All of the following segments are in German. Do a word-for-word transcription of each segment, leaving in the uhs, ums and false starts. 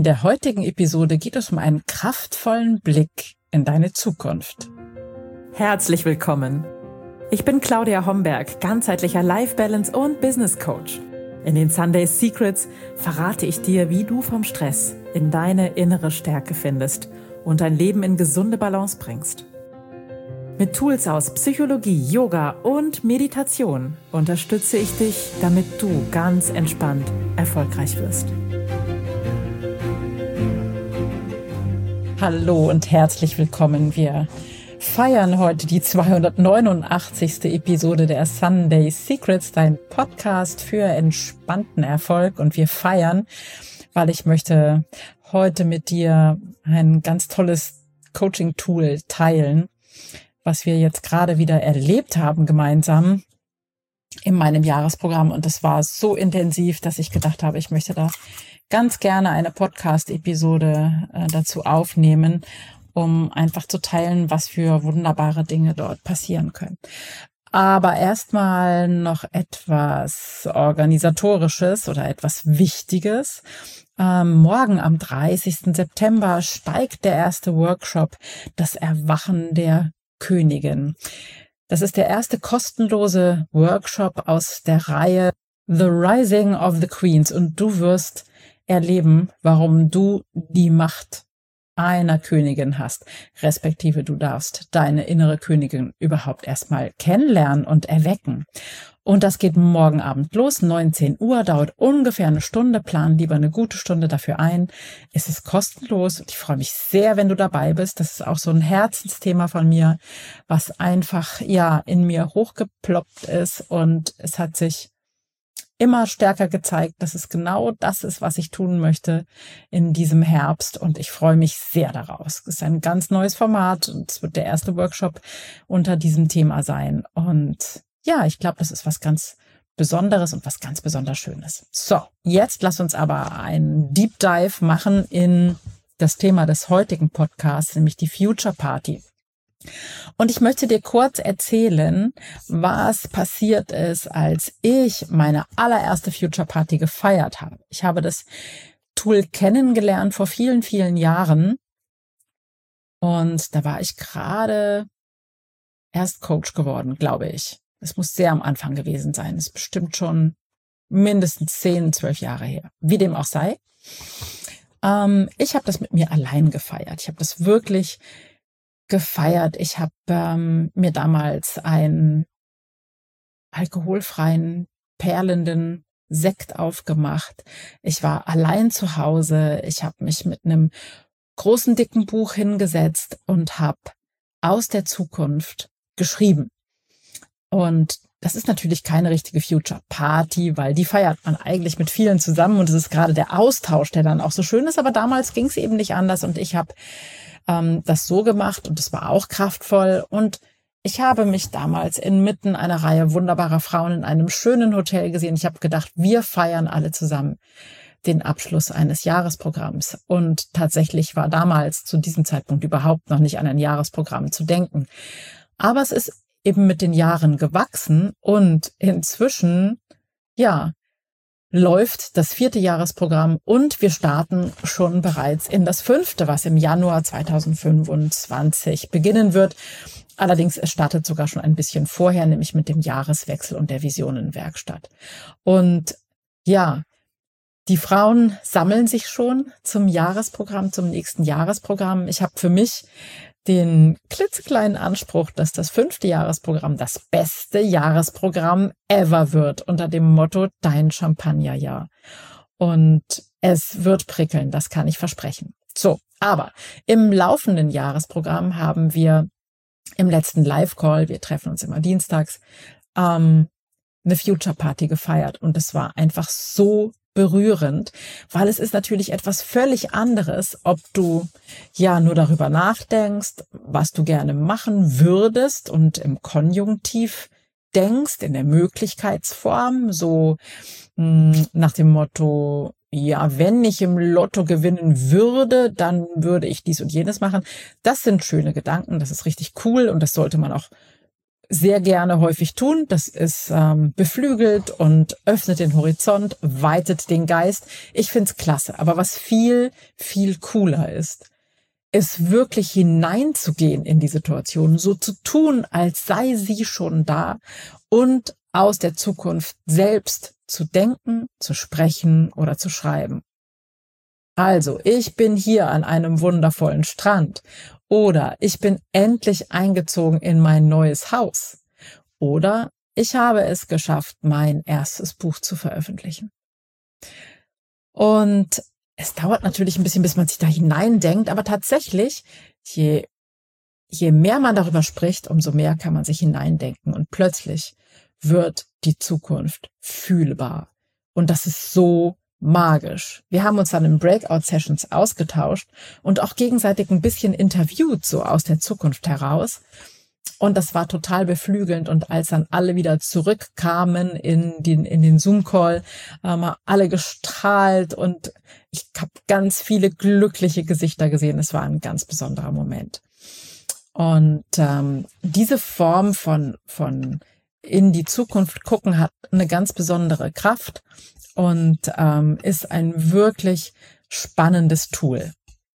der heutigen Episode geht es um einen kraftvollen Blick in deine Zukunft. Herzlich willkommen. Ich bin Claudia Homberg, ganzheitlicher Life Balance und Business Coach. In den Sunday Secrets verrate ich dir, wie du vom Stress in deine innere Stärke findest und dein Leben in gesunde Balance bringst. Mit Tools aus Psychologie, Yoga und Meditation unterstütze ich dich, damit du ganz entspannt erfolgreich wirst. Hallo und herzlich willkommen. Wir feiern heute die zweihundertneunundachtzigste Episode der Sunday Secrets, dein Podcast für entspannten Erfolg. Und wir feiern, weil ich möchte heute mit dir ein ganz tolles Coaching-Tool teilen, was wir jetzt gerade wieder erlebt haben gemeinsam in meinem Jahresprogramm. Und das war so intensiv, dass ich gedacht habe, ich möchte da ganz gerne eine Podcast-Episode äh, dazu aufnehmen, um einfach zu teilen, was für wunderbare Dinge dort passieren können. Aber erstmal noch etwas Organisatorisches oder etwas Wichtiges. Ähm, morgen am dreißigsten September steigt der erste Workshop, das Erwachen der Königin. Das ist der erste kostenlose Workshop aus der Reihe The Rising of the Queens und du wirst erleben, warum du die Macht einer Königin hast, respektive du darfst deine innere Königin überhaupt erstmal kennenlernen und erwecken. Und das geht morgen Abend los, neunzehn Uhr, dauert ungefähr eine Stunde, plan lieber eine gute Stunde dafür ein. Es ist kostenlos und ich freue mich sehr, wenn du dabei bist. Das ist auch so ein Herzensthema von mir, was einfach ja in mir hochgeploppt ist und es hat sich immer stärker gezeigt, dass es genau das ist, was ich tun möchte in diesem Herbst und ich freue mich sehr daraus. Es ist ein ganz neues Format und es wird der erste Workshop unter diesem Thema sein und ja, ich glaube, das ist was ganz Besonderes und was ganz besonders Schönes. So, jetzt lass uns aber einen Deep Dive machen in das Thema des heutigen Podcasts, nämlich die Future Party. Und ich möchte dir kurz erzählen, was passiert ist, als ich meine allererste Future Party gefeiert habe. Ich habe das Tool kennengelernt vor vielen, vielen Jahren und da war ich gerade erst Coach geworden, glaube ich. Es muss sehr am Anfang gewesen sein. Es ist bestimmt schon mindestens zehn, zwölf Jahre her. Wie dem auch sei. Ähm, ich habe das mit mir allein gefeiert. Ich habe das wirklich gefeiert. Ich habe ähm, mir damals einen alkoholfreien, perlenden Sekt aufgemacht. Ich war allein zu Hause. Ich habe mich mit einem großen, dicken Buch hingesetzt und habe aus der Zukunft geschrieben. Und das ist natürlich keine richtige Future Party, weil die feiert man eigentlich mit vielen zusammen und es ist gerade der Austausch, der dann auch so schön ist. Aber damals ging es eben nicht anders und ich habe ähm, das so gemacht und es war auch kraftvoll. Und ich habe mich damals inmitten einer Reihe wunderbarer Frauen in einem schönen Hotel gesehen. Ich habe gedacht, wir feiern alle zusammen den Abschluss eines Jahresprogramms. Und tatsächlich war damals zu diesem Zeitpunkt überhaupt noch nicht an ein Jahresprogramm zu denken. Aber es ist eben mit den Jahren gewachsen und inzwischen, ja, läuft das vierte Jahresprogramm und wir starten schon bereits in das fünfte, was im Januar zweitausendfünfundzwanzig beginnen wird. Allerdings, es startet sogar schon ein bisschen vorher, nämlich mit dem Jahreswechsel und der Visionenwerkstatt. Und ja, die Frauen sammeln sich schon zum Jahresprogramm, zum nächsten Jahresprogramm. Ich habe für mich den klitzekleinen Anspruch, dass das fünfte Jahresprogramm das beste Jahresprogramm ever wird, unter dem Motto Dein Champagnerjahr. Und es wird prickeln, das kann ich versprechen. So, aber im laufenden Jahresprogramm haben wir im letzten Live-Call, wir treffen uns immer dienstags, ähm, eine Future Party gefeiert. Und es war einfach so berührend, weil es ist natürlich etwas völlig anderes, ob du ja nur darüber nachdenkst, was du gerne machen würdest und im Konjunktiv denkst, in der Möglichkeitsform, so mh, nach dem Motto, ja, wenn ich im Lotto gewinnen würde, dann würde ich dies und jenes machen. Das sind schöne Gedanken, das ist richtig cool und das sollte man auch sehr gerne häufig tun. Das ist ähm, beflügelt und öffnet den Horizont, weitet den Geist. Ich find's klasse. Aber was viel, viel cooler ist, ist wirklich hineinzugehen in die Situation, so zu tun, als sei sie schon da und aus der Zukunft selbst zu denken, zu sprechen oder zu schreiben. Also, ich bin hier an einem wundervollen Strand oder ich bin endlich eingezogen in mein neues Haus oder ich habe es geschafft, mein erstes Buch zu veröffentlichen. Und es dauert natürlich ein bisschen, bis man sich da hineindenkt, aber tatsächlich, je, je mehr man darüber spricht, umso mehr kann man sich hineindenken und plötzlich wird die Zukunft fühlbar. Und das ist so magisch. Wir haben uns dann in Breakout-Sessions ausgetauscht und auch gegenseitig ein bisschen interviewt, so aus der Zukunft heraus. Und das war total beflügelnd. Und als dann alle wieder zurückkamen in den, in den Zoom-Call, haben alle gestrahlt und ich habe ganz viele glückliche Gesichter gesehen. Es war ein ganz besonderer Moment. Und ähm, diese Form von, von in die Zukunft gucken hat eine ganz besondere Kraft und ähm, ist ein wirklich spannendes Tool.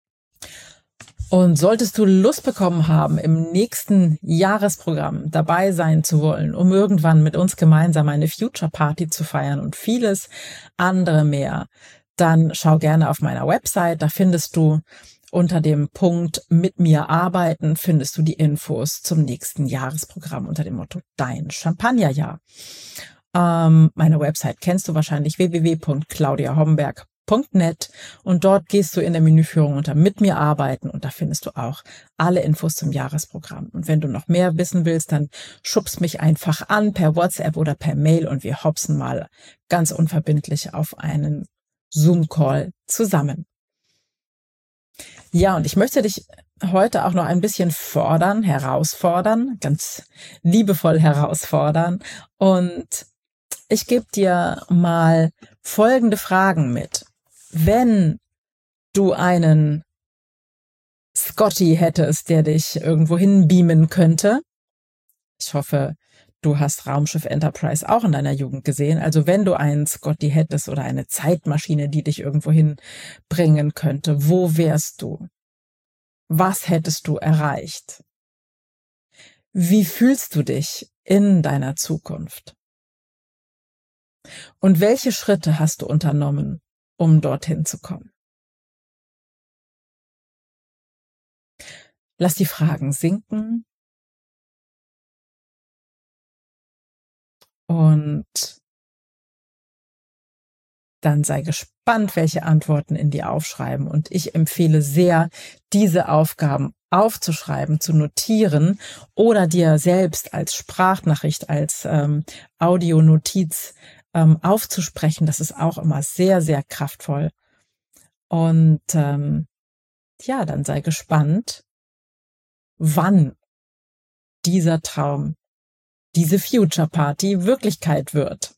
Und solltest du Lust bekommen haben, im nächsten Jahresprogramm dabei sein zu wollen, um irgendwann mit uns gemeinsam eine Future Party zu feiern und vieles andere mehr, dann schau gerne auf meiner Website. Da findest du unter dem Punkt Mit mir arbeiten, findest du die Infos zum nächsten Jahresprogramm unter dem Motto Dein Champagnerjahr. Ähm, meine Website kennst du wahrscheinlich, w w w punkt claudia homberg punkt net, und dort gehst du in der Menüführung unter Mit mir arbeiten und da findest du auch alle Infos zum Jahresprogramm. Und wenn du noch mehr wissen willst, dann schubst mich einfach an per WhatsApp oder per Mail und wir hopsen mal ganz unverbindlich auf einen Zoom-Call zusammen. Ja, und ich möchte dich heute auch noch ein bisschen fordern, herausfordern, ganz liebevoll herausfordern. Und ich gebe dir mal folgende Fragen mit. Wenn du einen Scotty hättest, der dich irgendwo hin beamen könnte, ich hoffe, du hast Raumschiff Enterprise auch in deiner Jugend gesehen, also wenn du einen Scotty hättest oder eine Zeitmaschine, die dich irgendwo hinbringen könnte, wo wärst du? Was hättest du erreicht? Wie fühlst du dich in deiner Zukunft? Und welche Schritte hast du unternommen, um dorthin zu kommen? Lass die Fragen sinken und dann sei gespannt, welche Antworten in dir aufschreiben. Und ich empfehle sehr, diese Aufgaben aufzuschreiben, zu notieren oder dir selbst als Sprachnachricht, als ähm, Audionotiz ähm, aufzusprechen. Das ist auch immer sehr, sehr kraftvoll. Und ähm, ja, dann sei gespannt, wann dieser Traum, diese Future Party Wirklichkeit wird.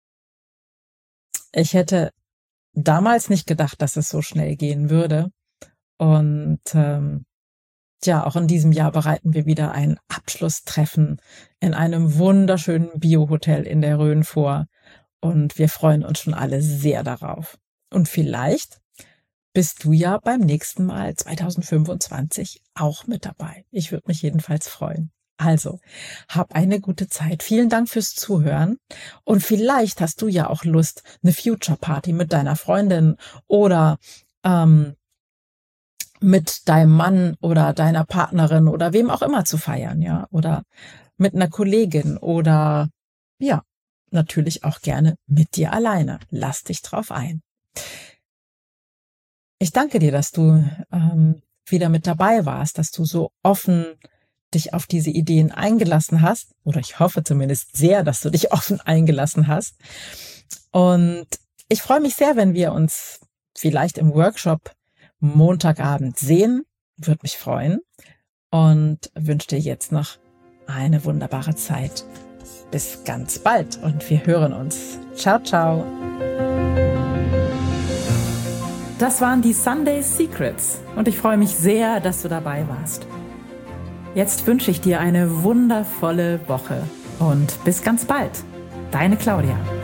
Ich hätte damals nicht gedacht, dass es so schnell gehen würde. Und ähm, ja, auch in diesem Jahr bereiten wir wieder ein Abschlusstreffen in einem wunderschönen Biohotel in der Rhön vor. Und wir freuen uns schon alle sehr darauf. Und vielleicht bist du ja beim nächsten Mal zwanzig fünfundzwanzig auch mit dabei. Ich würde mich jedenfalls freuen. Also, hab eine gute Zeit. Vielen Dank fürs Zuhören. Und vielleicht hast du ja auch Lust, eine Future Party mit deiner Freundin oder ähm, mit deinem Mann oder deiner Partnerin oder wem auch immer zu feiern, ja, oder mit einer Kollegin oder ja, natürlich auch gerne mit dir alleine. Lass dich drauf ein. Ich danke dir, dass du ähm, wieder mit dabei warst, dass du so offen dich auf diese Ideen eingelassen hast, oder ich hoffe zumindest sehr, dass du dich offen eingelassen hast. Und ich freue mich sehr, wenn wir uns vielleicht im Workshop Montagabend sehen. Würde mich freuen und wünsche dir jetzt noch eine wunderbare Zeit. Bis ganz bald und wir hören uns. Ciao, ciao. Das waren die Sunday Secrets und ich freue mich sehr, dass du dabei warst. Jetzt wünsche ich dir eine wundervolle Woche und bis ganz bald. Deine Claudia.